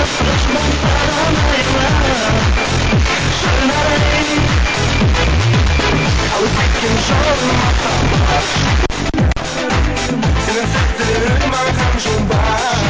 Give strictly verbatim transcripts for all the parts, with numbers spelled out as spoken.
Başıma karamayla Şöyle alıp gittim şolmaktan baş Senin sektirin bankam şolbak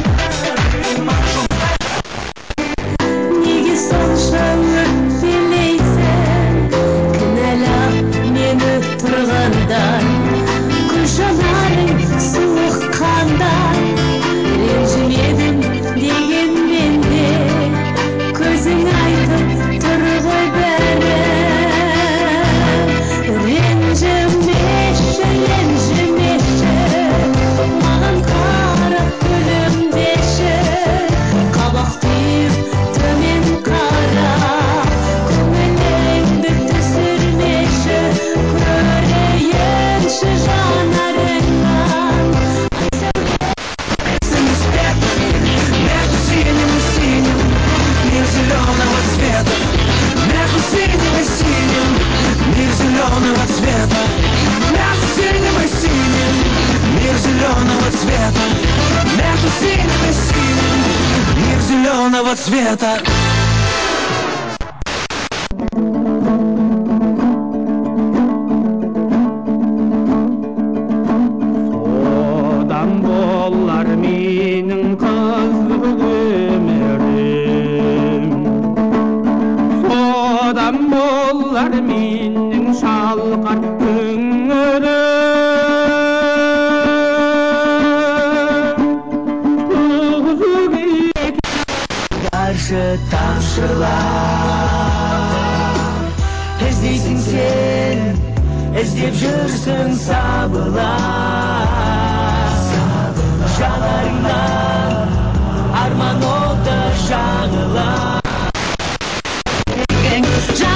Неге соншалық билейсің кінәлап мені тұрғандай көз жанарың суық қандай ренжімедім дегенмен де көзің айтып тұр ғой бәрі ренжімеші ренжімеші маған қарап күлімдеші қабақ түйіп төмен қара көңіліңді түсірмеші көрейінші жанарыңнан Между синим и синим мир зеленого цвета Между синим и синим мир зеленого цвета Между синим и синим мир зеленого цвета Между синим и синим мир зеленого цвета Sodan bollar mening qizg'iq ömürüm Sodan bollar mening shalqar ko'nglim Karşı tamşılar Ezdeysin sen Ezdep жүрсің сабыла Жанарыңнан